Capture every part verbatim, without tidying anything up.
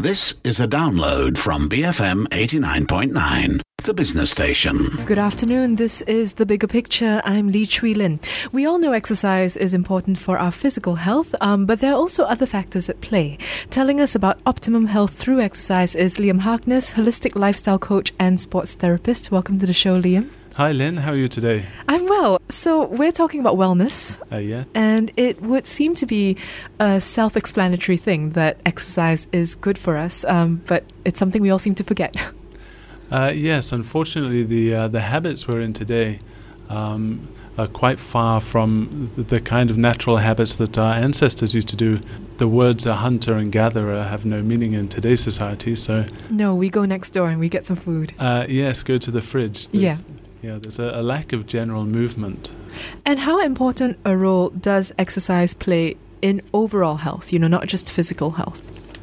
This is a download from B F M eighty-nine point nine, the business station. Good afternoon. This is The Bigger Picture. I'm Lee Chui Lin. We all know exercise is important for our physical health, um, but there are also other factors at play. Telling us about optimum health through exercise is Liam Harkness, holistic lifestyle coach and sports therapist. Welcome to the show, Liam. Hi, Lynn. How are you today? I'm well. So we're talking about wellness. Uh, yeah. And it would seem to be a self-explanatory thing that exercise is good for us, um, but it's something we all seem to forget. Uh, yes, unfortunately, the uh, the habits we're in today um, are quite far from the, the kind of natural habits that our ancestors used to do. The words a hunter and gatherer have no meaning in today's society, so... No, we go next door and we get some food. Uh, yes, go to the fridge. There's, yeah. Yeah, there's a, a lack of general movement. And how important a role does exercise play in overall health, you know, not just physical health?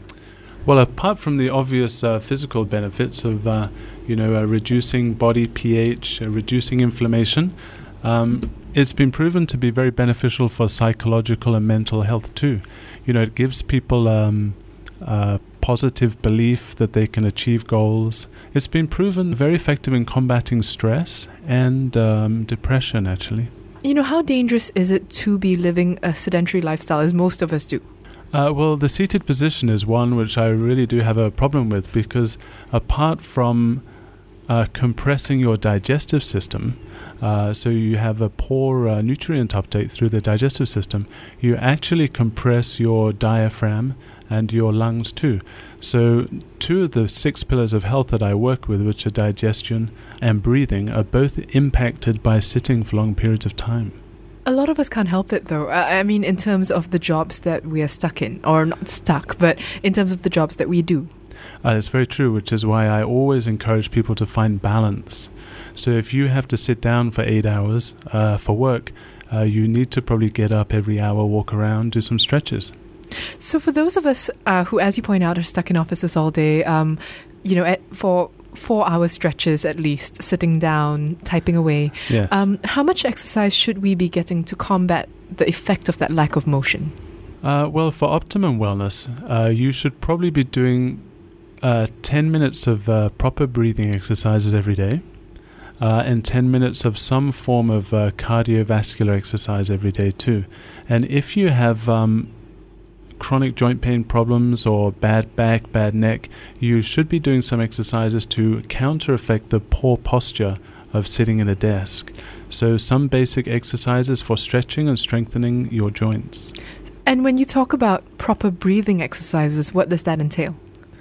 Well, apart from the obvious uh, physical benefits of, uh, you know, uh, reducing body pH, uh, reducing inflammation, um, it's been proven to be very beneficial for psychological and mental health too. You know, it gives people um, uh, positive belief that they can achieve goals. It's been proven very effective in combating stress and um, depression, actually. You know, how dangerous is it to be living a sedentary lifestyle, as most of us do? Uh, well, the seated position is one which I really do have a problem with, because apart from uh, compressing your digestive system, uh, so you have a poor uh, nutrient uptake through the digestive system, you actually compress your diaphragm and your lungs too. So two of the six pillars of health that I work with, which are digestion and breathing, are both impacted by sitting for long periods of time. A lot of us can't help it, though. I, I mean, in terms of the jobs that we are stuck in, or not stuck, but in terms of the jobs that we do. Uh, it's very true, which is why I always encourage people to find balance. So if you have to sit down for eight hours uh, for work, uh, you need to probably get up every hour, walk around, do some stretches. So for those of us uh, who, as you point out, are stuck in offices all day, um, you know, at, for four-hour stretches at least, sitting down, typing away, yes. um, how much exercise should we be getting to combat the effect of that lack of motion? Uh, well, for optimum wellness, uh, you should probably be doing uh, ten minutes of uh, proper breathing exercises every day, uh, and ten minutes of some form of uh, cardiovascular exercise every day too. And if you have um, chronic joint pain problems or bad back, bad neck, you should be doing some exercises to counter-effect the poor posture of sitting at a desk. So some basic exercises for stretching and strengthening your joints. And when you talk about proper breathing exercises, what does that entail?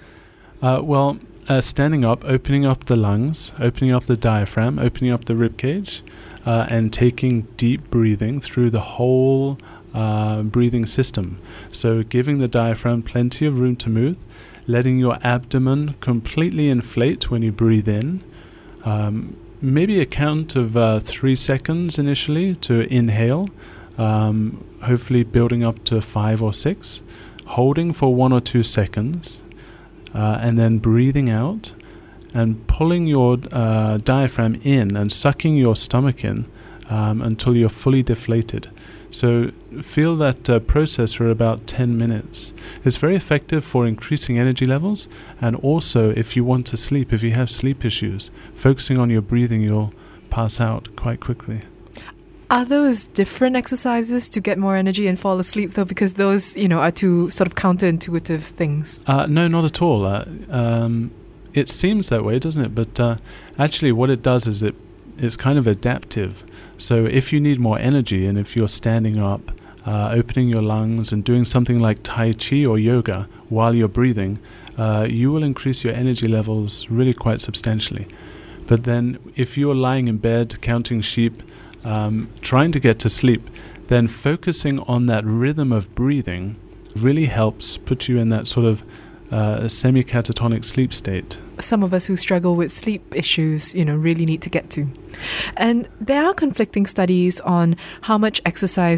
Uh, well, uh, standing up, opening up the lungs, opening up the diaphragm, opening up the rib cage, uh, and taking deep breathing through the whole Uh, breathing system. So giving the diaphragm plenty of room to move, letting your abdomen completely inflate when you breathe in. Um, maybe a count of uh, three seconds initially to inhale, um, hopefully building up to five or six, holding for one or two seconds, uh, and then breathing out and pulling your uh, diaphragm in and sucking your stomach in um, until you're fully deflated. So feel that uh, process for about ten minutes. It's very effective for increasing energy levels, and also if you want to sleep, if you have sleep issues, focusing on your breathing, you'll pass out quite quickly. Are those different exercises to get more energy and fall asleep, though? Because those, you know, are two sort of counterintuitive things. Uh, no, not at all. Uh, um, it seems that way, doesn't it? But uh, actually what it does is it is kind of adaptive. So if you need more energy, and if you're standing up, uh, opening your lungs and doing something like Tai Chi or yoga while you're breathing, uh, you will increase your energy levels really quite substantially. But then if you're lying in bed, counting sheep, um, trying to get to sleep, then focusing on that rhythm of breathing really helps put you in that sort of uh, semi-catatonic sleep state. Some of us who struggle with sleep issues, you know, really need to get to. And there are conflicting studies on how much exercise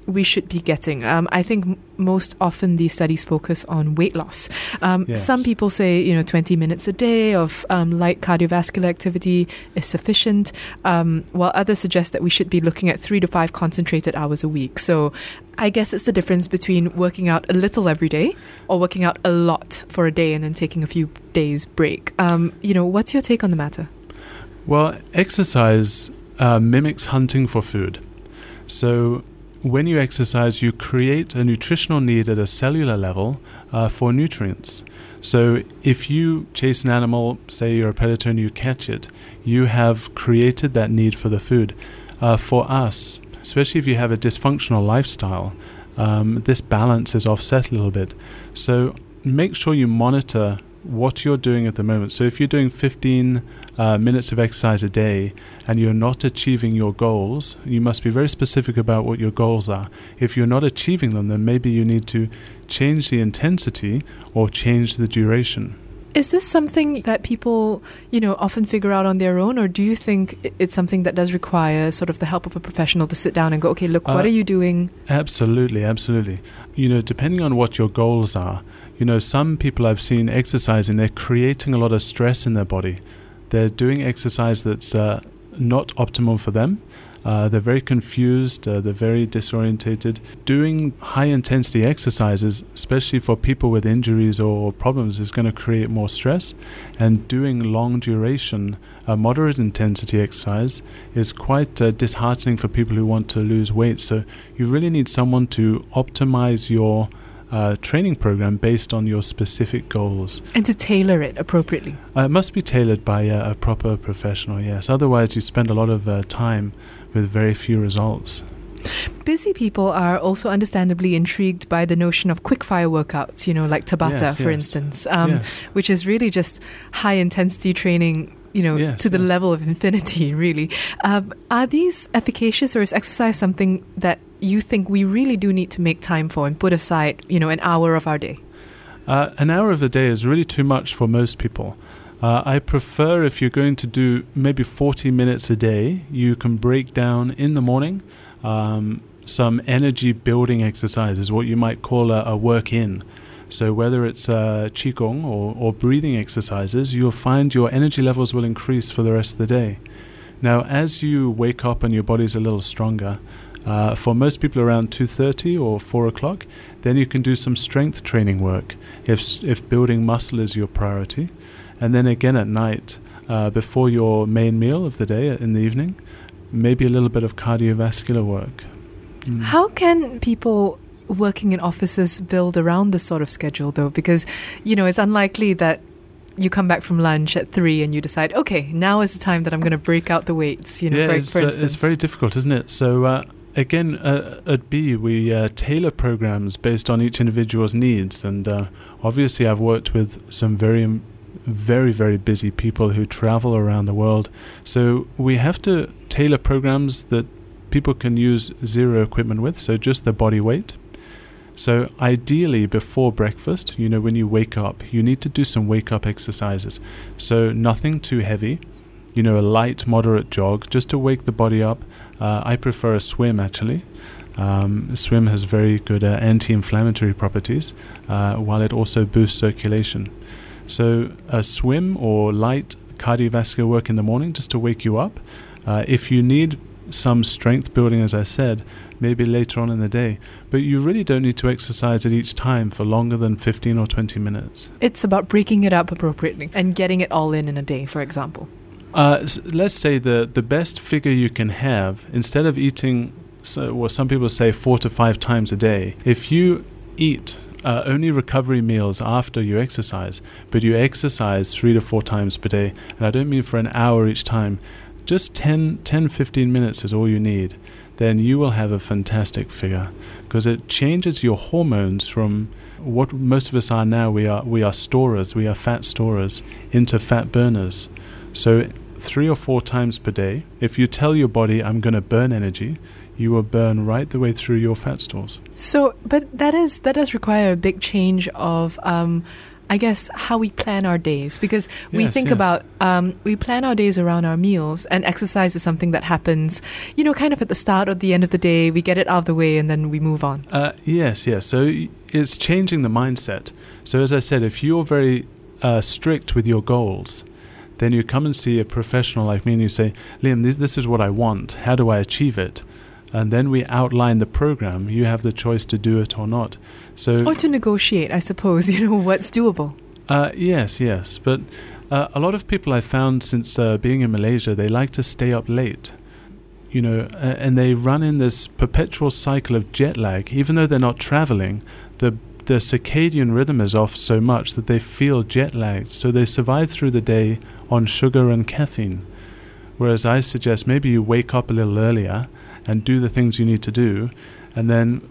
we should be getting? Um, I think m- most often these studies focus on weight loss. Um, Yes. Some people say, you know, twenty minutes a day of um, light cardiovascular activity is sufficient, um, while others suggest that we should be looking at three to five concentrated hours a week. So I guess it's the difference between working out a little every day or working out a lot for a day and then taking a few days break. Um, you know, what's your take on the matter? Well, exercise uh, mimics hunting for food. So when you exercise, you create a nutritional need at a cellular level uh, for nutrients. So if you chase an animal, say you're a predator and you catch it, you have created that need for the food. Uh, for us, especially if you have a dysfunctional lifestyle, um, this balance is offset a little bit. So make sure you monitor what you're doing at the moment. So if you're doing fifteen uh, minutes of exercise a day and you're not achieving your goals, you must be very specific about what your goals are. If you're not achieving them, then maybe you need to change the intensity or change the duration. Is this something that people, you know, often figure out on their own, or do you think i- it's something that does require sort of the help of a professional to sit down and go, okay, look, Uh, what are you doing? Absolutely, absolutely. You know, depending on what your goals are, you know, some people I've seen exercising, they're creating a lot of stress in their body. They're doing exercise that's uh, not optimal for them. Uh, they're very confused, uh, they're very disorientated. Doing high-intensity exercises, especially for people with injuries or problems, is going to create more stress. And doing long-duration, uh, moderate-intensity exercise is quite uh, disheartening for people who want to lose weight. So you really need someone to optimize your uh, training program based on your specific goals. And to tailor it appropriately. Uh, it must be tailored by uh, a proper professional, yes. Otherwise, you spend a lot of uh, time with very few results. Busy people are also understandably intrigued by the notion of quick-fire workouts, you know, like Tabata, Yes, for yes. instance, um, Yes. which is really just high-intensity training, you know, Yes, to the yes. level of infinity, really. Um, are these efficacious, or is exercise something that you think we really do need to make time for and put aside, you know, an hour of our day? Uh, an hour of a day is really too much for most people. Uh, I prefer, if you're going to do maybe forty minutes a day, you can break down in the morning um, some energy building exercises, what you might call a, a work-in. So whether it's uh, Qigong or, or breathing exercises, you'll find your energy levels will increase for the rest of the day. Now, as you wake up and your body's a little stronger, uh, for most people around two thirty or four o'clock, then you can do some strength training work if s- if building muscle is your priority. And then again at night, uh, before your main meal of the day in the evening, maybe a little bit of cardiovascular work. Mm. How can people working in offices build around this sort of schedule, though? Because, you know, it's unlikely that you come back from lunch at three and you decide, okay, now is the time that I'm going to break out the weights, you know, yeah, for, it's, for uh, instance. it's very difficult, isn't it? So uh, again, uh, at B, we uh, tailor programs based on each individual's needs. And uh, obviously I've worked with some very um, very, very busy people who travel around the world. So we have to tailor programs that people can use zero equipment with, so just the body weight. So ideally before breakfast, you know, when you wake up, you need to do some wake-up exercises. So nothing too heavy, you know, a light, moderate jog, just to wake the body up. Uh, I prefer a swim, actually. Um, a swim has very good uh, anti-inflammatory properties, uh, while it also boosts circulation. So a swim or light cardiovascular work in the morning just to wake you up. Uh, if you need some strength building, as I said, maybe later on in the day. But you really don't need to exercise at each time for longer than fifteen or twenty minutes. It's about breaking it up appropriately and getting it all in in a day, for example. Uh, s- let's say the, the best figure you can have, instead of eating, so, well, some people say four to five times a day, if you eat Uh, only recovery meals after you exercise, but you exercise three to four times per day, and I don't mean for an hour each time, just ten, ten, fifteen minutes is all you need, then you will have a fantastic figure, because it changes your hormones from what most of us are now. We are we are storers, we are fat storers, into fat burners. So three or four times per day, if you tell your body, I'm going to burn energy, you will burn right the way through your fat stores. So, but that is that does require a big change of um, I guess, how we plan our days, because we Yes, think yes. about, um, we plan our days around our meals, and exercise is something that happens, you know, kind of at the start or the end of the day. We get it out of the way and then we move on. Uh, yes, yes. So y- it's changing the mindset. So as I said, if you're very uh, strict with your goals, then you come and see a professional like me and you say, Liam, this, this is what I want. How do I achieve it? And then we outline the program. You have the choice to do it or not. So, Or to negotiate, I suppose, you know, what's doable. uh, yes, yes. But uh, a lot of people I've found since uh, being in Malaysia, they like to stay up late. You know, uh, and they run in this perpetual cycle of jet lag. Even though they're not traveling, the the circadian rhythm is off so much that they feel jet lagged. So they survive through the day on sugar and caffeine. Whereas I suggest maybe you wake up a little earlier and do the things you need to do, and then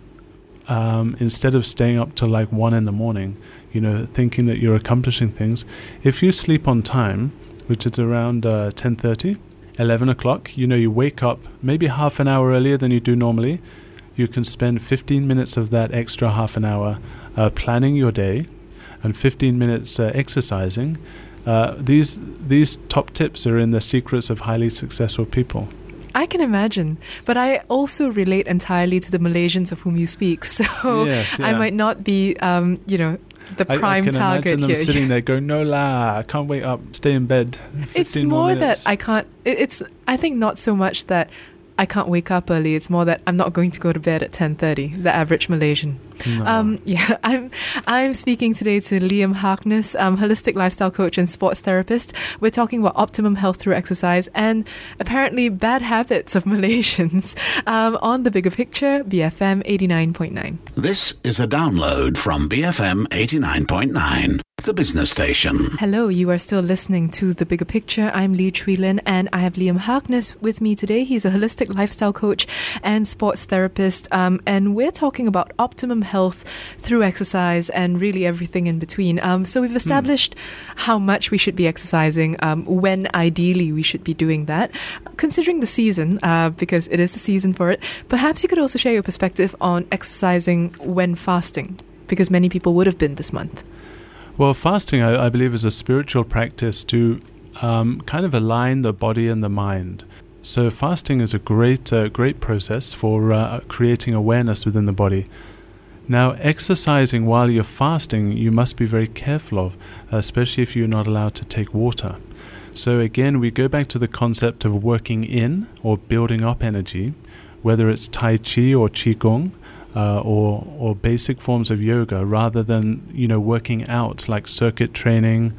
um, instead of staying up till like one in the morning, you know, thinking that you're accomplishing things, if you sleep on time, which is around uh, ten thirty, eleven o'clock, you know, you wake up maybe half an hour earlier than you do normally. You can spend fifteen minutes of that extra half an hour uh, planning your day, and fifteen minutes uh, exercising. Uh, these these top tips are in the secrets of highly successful people. I can imagine, but I also relate entirely to the Malaysians of whom you speak, so Yes, I yeah. might not be, um, you know, the I, prime I can target imagine them here. sitting there going, "No la, I can't wait up, stay in bed." It's fifteen more minutes. that I can't. It, it's. I think not so much that I can't wake up early. It's more that I'm not going to go to bed at ten thirty. The average Malaysian. No. Um, yeah, I'm. I'm speaking today to Liam Harkness, um, holistic lifestyle coach and sports therapist. We're talking about optimum health through exercise and apparently bad habits of Malaysians um, on The Bigger Picture, B F M eighty-nine point nine. This is a download from B F M eighty-nine point nine, the business station. Hello, you are still listening to The Bigger Picture. I'm Lee Chui Lin and I have Liam Harkness with me today. He's a holistic lifestyle coach and sports therapist, um, and we're talking about optimum health through exercise and really everything in between. Um, so we've established mm. how much we should be exercising, um, when ideally we should be doing that, considering the season, uh, because it is the season for it. Perhaps you could also share your perspective on exercising when fasting, because many people would have been this month. Well, fasting, I, I believe, is a spiritual practice to um, kind of align the body and the mind. So fasting is a great, uh, great process for uh, creating awareness within the body. Now, exercising while you're fasting, you must be very careful of, especially if you're not allowed to take water. So again, we go back to the concept of working in or building up energy, whether it's Tai Chi or Qigong, Uh, or or basic forms of yoga, rather than, you know, working out like circuit training,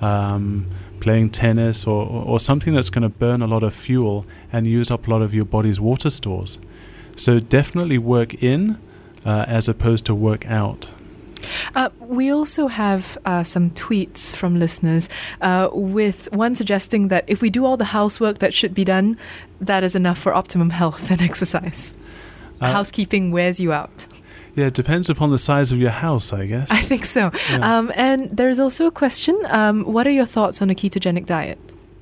um, playing tennis, or, or, or something that's going to burn a lot of fuel and use up a lot of your body's water stores. So definitely work in uh, as opposed to work out. Uh, we also have uh, some tweets from listeners uh, with one suggesting that if we do all the housework that should be done, that is enough for optimum health and exercise. Uh, Housekeeping wears you out. Yeah, it depends upon the size of your house, I guess. I think so. Yeah. Um, and there's also a question. Um, what are your thoughts on a ketogenic diet?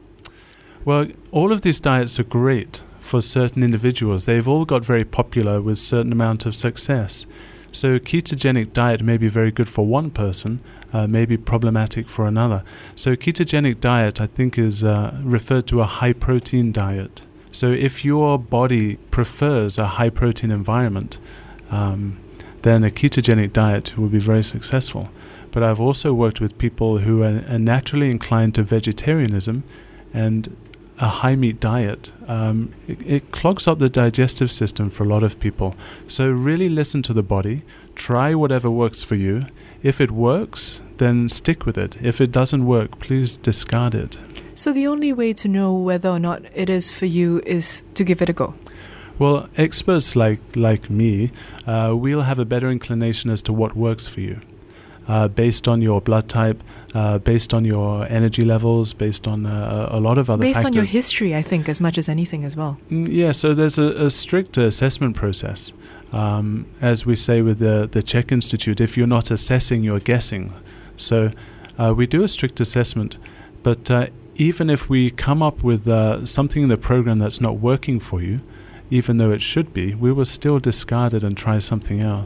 Well, all of these diets are great for certain individuals. They've all got very popular with certain amount of success. So ketogenic diet may be very good for one person, uh, may be problematic for another. So ketogenic diet, I think, is uh, referred to a high-protein diet. So if your body prefers a high-protein environment, um, then a ketogenic diet will be very successful. But I've also worked with people who are, are naturally inclined to vegetarianism, and a high-meat diet, um, it, it clogs up the digestive system for a lot of people. So really listen to the body, try whatever works for you. If it works, then stick with it. If it doesn't work, please discard it. So the only way to know whether or not it is for you is to give it a go. Well, experts like like me, uh, we'll have a better inclination as to what works for you, uh, based on your blood type, uh, based on your energy levels, based on uh, a lot of other based factors. on your history, I think, as much as anything as well. Mm, yeah, so there's a, a strict assessment process. Um, as we say with the, the Czech Institute, if you're not assessing, you're guessing. So uh, we do a strict assessment, but uh, even if we come up with uh, something in the program that's not working for you, even though it should be, we will still discard it and try something else.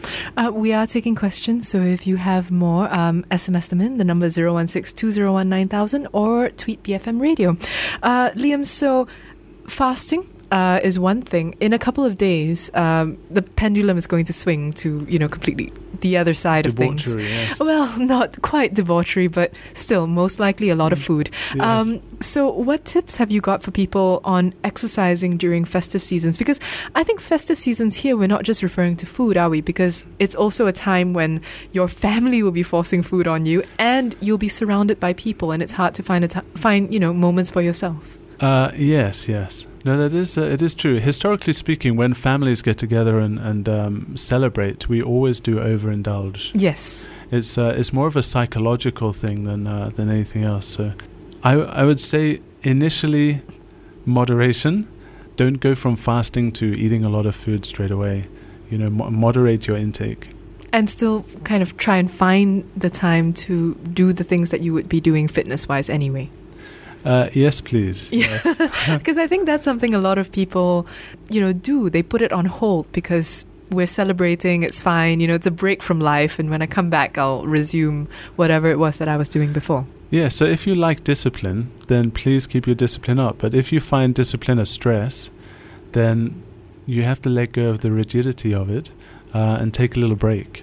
Uh, we are taking questions, so if you have more, um, S M S them in. The number is zero one six two zero one nine thousand or tweet B F M Radio. Uh, Liam, so fasting uh, is one thing. In a couple of days, um, the pendulum is going to swing to, you know, completely the other side Debauchery, of things. yes. Well, not quite debauchery, but still, most likely a lot of food. Yes. Um, so what tips have you got for people on exercising during festive seasons? Because I think festive seasons here, we're not just referring to food, are we? Because it's also a time when your family will be forcing food on you and you'll be surrounded by people, and it's hard to find a t- find, you know, moments for yourself. Uh, yes, yes. No, that is uh, it is true. Historically speaking, when families get together and and um, celebrate, we always do overindulge. Yes. It's uh, it's more of a psychological thing than uh, than anything else. So, I I would say initially, moderation. Don't go from fasting to eating a lot of food straight away. You know, mo- moderate your intake. And still kind of try and find the time to do the things that you would be doing fitness-wise anyway. Uh, yes, please. Yeah, because I think that's something a lot of people, you know, do. They put it on hold because we're celebrating, it's fine, you know, it's a break from life, and when I come back, I'll resume whatever it was that I was doing before. Yeah, so if you like discipline, then please keep your discipline up. But if you find discipline a stress, then you have to let go of the rigidity of it uh, and take a little break.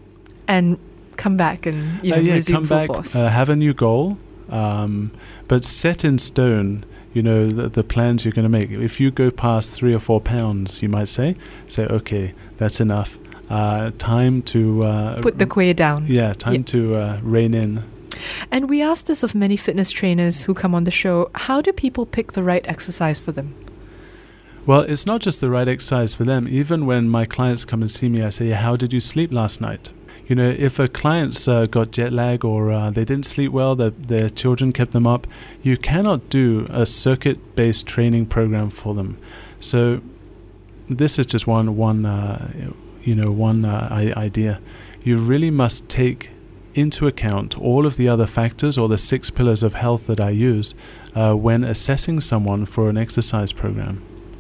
And come back and, you know, uh, yeah, resume come full back, force. Uh, have a new goal. Um, but set in stone, you know, the, the plans you're going to make. If you go past three or four pounds, you might say, say, okay, that's enough. Uh, time to... Uh, Put the quay down. Yeah, time yeah. to uh, rein in. And we asked this of many fitness trainers who come on the show. How do people pick the right exercise for them? Well, it's not just the right exercise for them. Even when my clients come and see me, I say, how did you sleep last night? You know, if a client's uh, got jet lag or uh, they didn't sleep well, the, their children kept them up, you cannot do a circuit-based training program for them. So this is just one, one, uh, you know, one uh, I- idea. You really must take into account all of the other factors or the six pillars of health that I use uh, when assessing someone for an exercise program.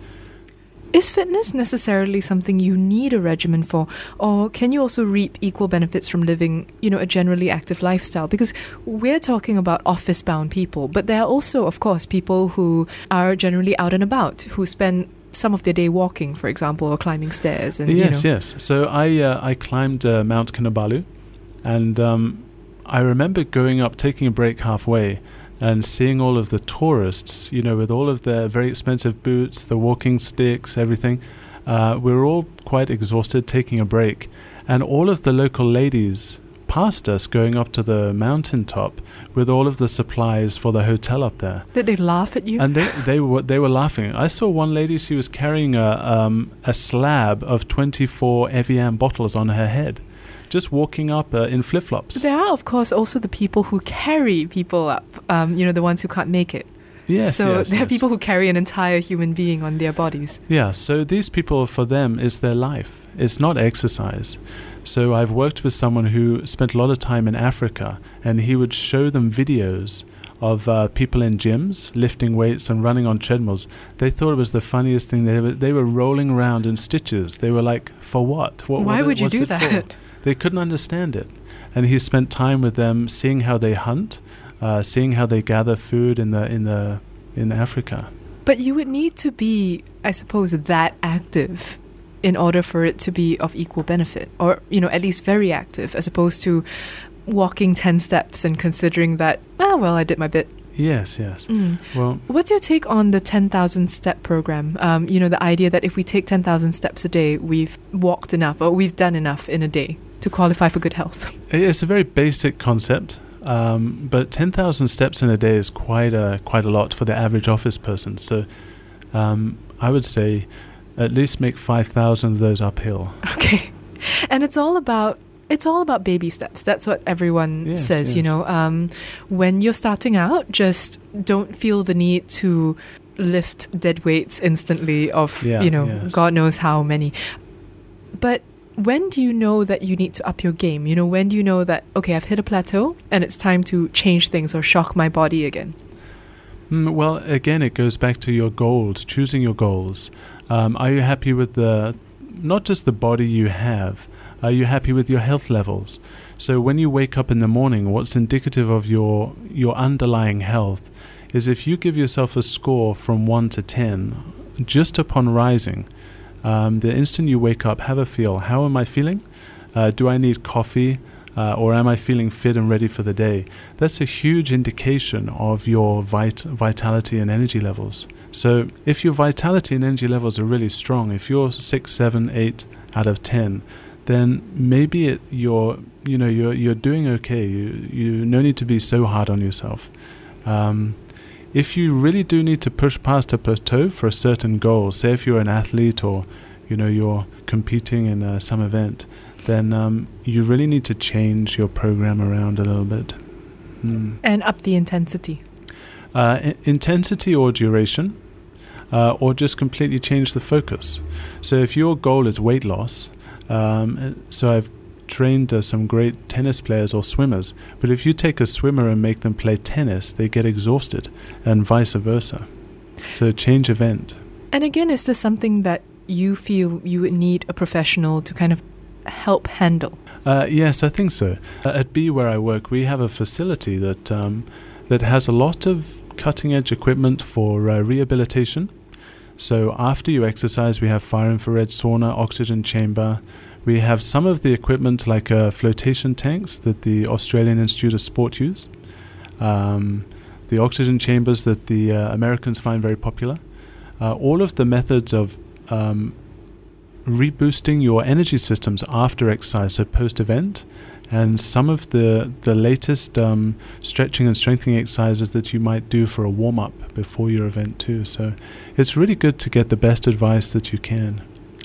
Is fitness necessarily something you need a regimen for, or can you also reap equal benefits from living, you know, a generally active lifestyle? Because we're talking about office-bound people, but there are also, of course, people who are generally out and about, who spend some of their day walking, for example, or climbing stairs. And yes, you know. yes. So I uh, I climbed uh, Mount Kinabalu, and um, I remember going up, taking a break halfway, and seeing all of the tourists, you know, with all of their very expensive boots, the walking sticks, everything. Uh, we were all quite exhausted, taking a break. And all of the local ladies passed us going up to the mountaintop with all of the supplies for the hotel up there. Did they laugh at you? And they, they, were, they were laughing. I saw one lady, she was carrying a, um, a slab of twenty-four Evian bottles on her head, just walking up uh, in flip-flops. There are, of course, also the people who carry people up, um, you know, the ones who can't make it. Yes, so yes, there are yes. people who carry an entire human being on their bodies. Yeah, so these people, for them, is their life. It's not exercise. So I've worked with someone who spent a lot of time in Africa, and he would show them videos of uh, people in gyms lifting weights and running on treadmills. They thought it was the funniest thing. They were, they were rolling around in stitches. They were like, for what? what Why what would you do it that? For? They couldn't understand it. And he spent time with them, seeing how they hunt, uh, seeing how they gather food in the in the in Africa. But you would need to be, I suppose, that active in order for it to be of equal benefit, or, you know, at least very active, as opposed to walking ten steps and considering that, ah, well, I did my bit. Yes, yes. Mm. Well, what's your take on the ten thousand step program? Um, you know, the idea that if we take ten thousand steps a day, we've walked enough, or we've done enough in a day to qualify for good health. It's a very basic concept, um, but ten thousand steps in a day is quite a quite a lot for the average office person. So um, I would say at least make five thousand of those uphill. Okay. And it's all about it's all about baby steps. That's what everyone yes, says, yes. you know. Um, when you're starting out, just don't feel the need to lift dead weights instantly of, yeah, you know, yes. God knows how many. But when do you know that you need to up your game? You know, when do you know that, okay, I've hit a plateau and it's time to change things or shock my body again? Mm, well, again, it goes back to your goals, choosing your goals. Um, are you happy with the, not just the body you have, Are you happy with your health levels? So when you wake up in the morning, what's indicative of your your underlying health is if you give yourself a score from one to ten, just upon rising, um, the instant you wake up, have a feel. How am I feeling? Uh, do I need coffee? Uh, or am I feeling fit and ready for the day? That's a huge indication of your vit- vitality and energy levels. So if your vitality and energy levels are really strong, if you're six, seven, eight out of ten, then maybe it, you're, you know, you're you're doing okay. You you no need to be so hard on yourself. Um, if you really do need to push past a plateau for a certain goal, say if you're an athlete or, you know, you're competing in uh, some event, then um, you really need to change your program around a little bit. Mm. And up the intensity. Uh, I- intensity or duration, uh, or just completely change the focus. So if your goal is weight loss, um, so I've trained uh, some great tennis players or swimmers, but if you take a swimmer and make them play tennis, they get exhausted, and vice versa. So change event. And again, is this something that you feel you would need a professional to kind of help handle? Uh, yes, I think so. Uh, at B, where I work, we have a facility that um, that has a lot of cutting-edge equipment for uh, rehabilitation. So after you exercise, we have far-infrared sauna, oxygen chamber. We have some of the equipment like uh, flotation tanks that the Australian Institute of Sport use. Um, the oxygen chambers that the uh, Americans find very popular. Uh, all of the methods of um, reboosting your energy systems after exercise, so post-event, and some of the the latest um, stretching and strengthening exercises that you might do for a warm-up before your event too. So it's really good to get the best advice that you can.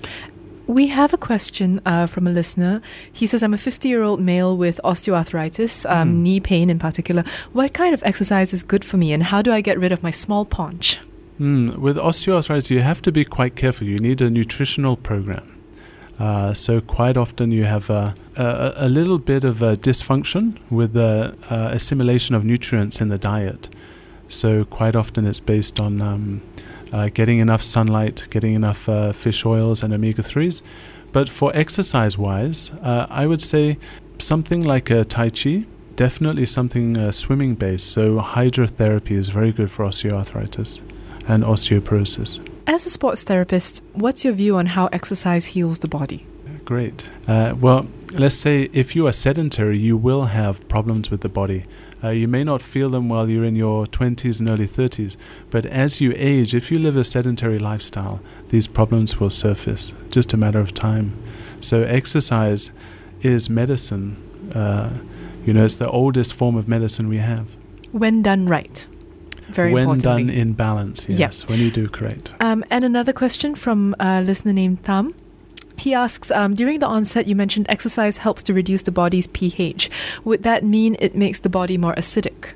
We have a question uh, from a listener. He says, I'm a fifty-year-old male with osteoarthritis, um, Mm. knee pain in particular. What kind of exercise is good for me, and how do I get rid of my small paunch? Mm, with osteoarthritis, you have to be quite careful. You need a nutritional program. Uh, so quite often you have a, a, a little bit of a dysfunction with the uh, assimilation of nutrients in the diet. So quite often it's based on um, uh, getting enough sunlight, getting enough uh, fish oils and omega threes. But for exercise-wise, uh, I would say something like a Tai Chi, definitely something uh, swimming-based. So hydrotherapy is very good for osteoarthritis and osteoporosis. As a sports therapist, what's your view on how exercise heals the body? Great. Uh, well, let's say if you are sedentary, you will have problems with the body. Uh, you may not feel them while you're in your twenties and early thirties, but as you age, if you live a sedentary lifestyle, these problems will surface, just a matter of time. So exercise is medicine. Uh, you know, it's the oldest form of medicine we have. When done right. Very when importantly. done in balance, yes, Yep. when you do correct. Um, and another question from a listener named Tham. He asks, um, during the onset you mentioned exercise helps to reduce the body's pH. Would that mean it makes the body more acidic?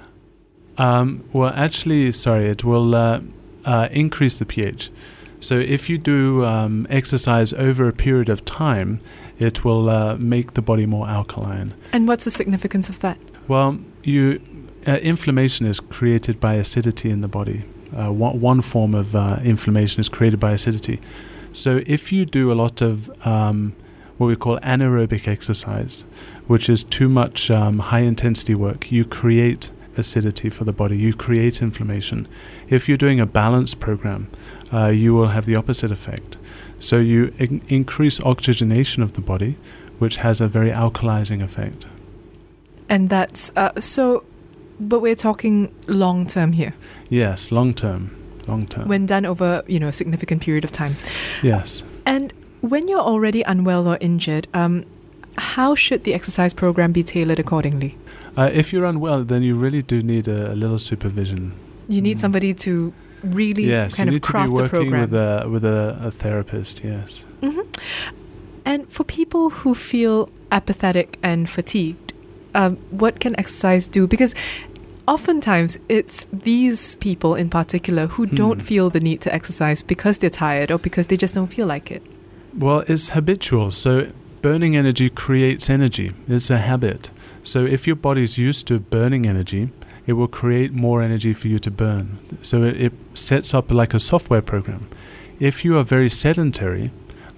Um, well, actually, sorry, it will uh, uh, increase the pH. So if you do um, exercise over a period of time, it will uh, make the body more alkaline. And what's the significance of that? Well, you uh, inflammation is created by acidity in the body. Uh, one, one form of uh, inflammation is created by acidity. So if you do a lot of um, what we call anaerobic exercise, which is too much um, high-intensity work, you create acidity for the body, you create inflammation. If you're doing a balanced program, uh, you will have the opposite effect. So you in- increase oxygenation of the body, which has a very alkalizing effect. And that's, uh, so, but we're talking long term here. Yes, long term. Long term. When done over, you know, a significant period of time. Yes. And when you're already unwell or injured, um, how should the exercise program be tailored accordingly? Uh, if you're unwell, then you really do need a, a little supervision. You need Mm. somebody to really yes, kind you of need craft to be a working program. with a with a, a therapist. Yes. hmm And for people who feel apathetic and fatigued, um, what can exercise do? Because oftentimes it's these people in particular who Hmm. don't feel the need to exercise because they're tired or because they just don't feel like it. Well, it's habitual. So burning energy creates energy. It's a habit. So if your body's used to burning energy, it will create more energy for you to burn. So it, it sets up like a software program. If you are very sedentary,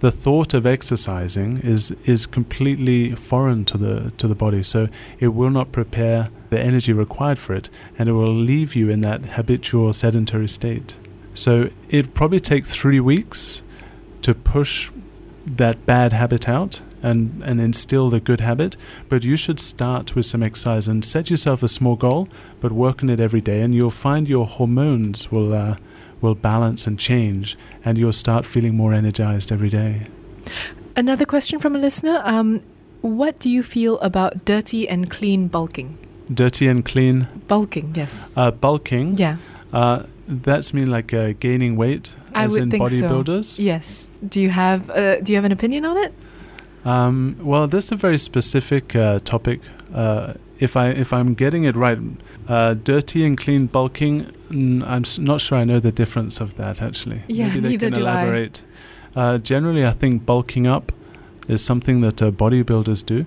the thought of exercising is is completely foreign to the to the body. So it will not prepare the energy required for it, and it will leave you in that habitual sedentary state. So it probably take three weeks to push that bad habit out and, and instill the good habit, but you should start with some exercise and set yourself a small goal, but work on it every day, and you'll find your hormones will uh, will balance and change, and you'll start feeling more energized every day. Another question from a listener. Um, what do you feel about dirty and clean bulking? Dirty and clean? Bulking, yes. Uh, bulking? Yeah. Uh, that's mean like uh, gaining weight, I as would in think bodybuilders? So. Yes. Do you have uh, Do you have an opinion on it? Um, well, this is a very specific uh, topic. Uh, if I if I'm getting it right, uh, dirty and clean bulking, mm, I'm s- not sure I know the difference of that actually. Yeah, Maybe they neither can do elaborate. I. Uh, generally, I think bulking up is something that uh, bodybuilders do,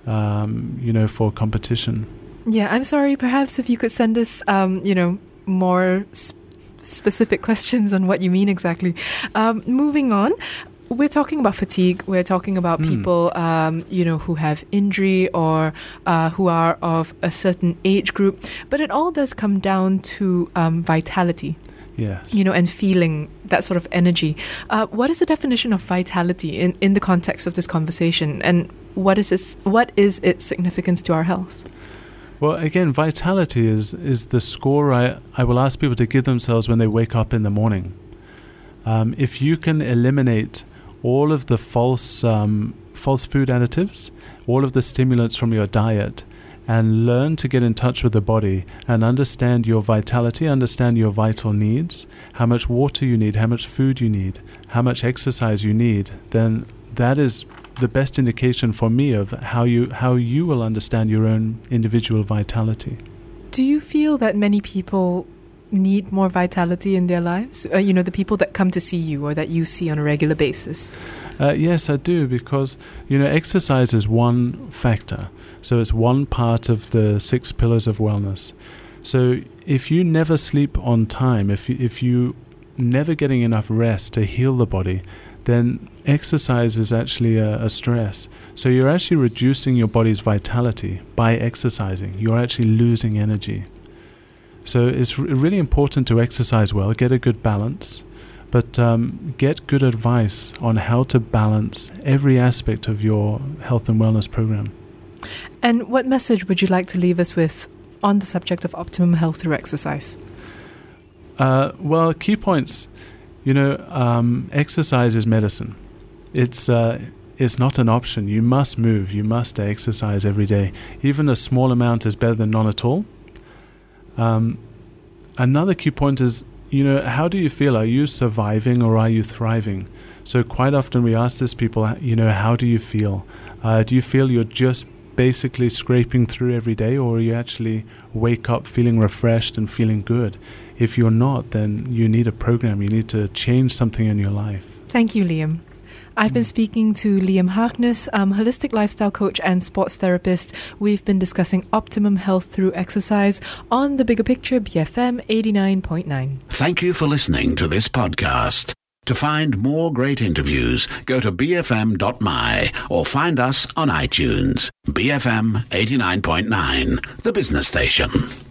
um, you know, for competition. Yeah, I'm sorry. Perhaps if you could send us, um, you know, more sp- specific questions on what you mean exactly. Um, moving on. We're talking about fatigue. We're talking about mm. people, um, you know, who have injury or uh, who are of a certain age group. But it all does come down to um, vitality. Yes. You know, and feeling that sort of energy. Uh, what is the definition of vitality in, in the context of this conversation? And what is its, what is its significance to our health? Well, again, vitality is, is the score I, I will ask people to give themselves when they wake up in the morning. Um, if you can eliminate all of the false um, false food additives, all of the stimulants from your diet, and learn to get in touch with the body and understand your vitality, understand your vital needs, how much water you need, how much food you need, how much exercise you need, then that is the best indication for me of how you how you will understand your own individual vitality. Do you feel that many people need more vitality in their lives? Uh, you know, the people that come to see you or that you see on a regular basis? Uh, yes, I do, because, you know, exercise is one factor. So it's one part of the six pillars of wellness. So if you never sleep on time, if you, if you never getting enough rest to heal the body, then exercise is actually a, a stress. So you're actually reducing your body's vitality by exercising. You're actually losing energy. So it's r- really important to exercise well, get a good balance, but um, get good advice on how to balance every aspect of your health and wellness program. And what message would you like to leave us with on the subject of optimum health through exercise? Uh, well, key points. You know, um, exercise is medicine. It's uh, it's not an option. You must move. You must exercise every day. Even a small amount is better than none at all. Um, another key point is, you know, how do you feel? Are you surviving or are you thriving? So quite often we ask this people, you know, how do you feel? Uh, do you feel you're just basically scraping through every day, or you actually wake up feeling refreshed and feeling good? If you're not, then you need a program. You need to change something in your life. Thank you, Liam. I've been speaking to Liam Harkness, um, holistic lifestyle coach and sports therapist. We've been discussing optimum health through exercise on The Bigger Picture, B F M eighty-nine point nine. Thank you for listening to this podcast. To find more great interviews, go to b f m dot m y or find us on iTunes. B F M eighty-nine point nine, the business station.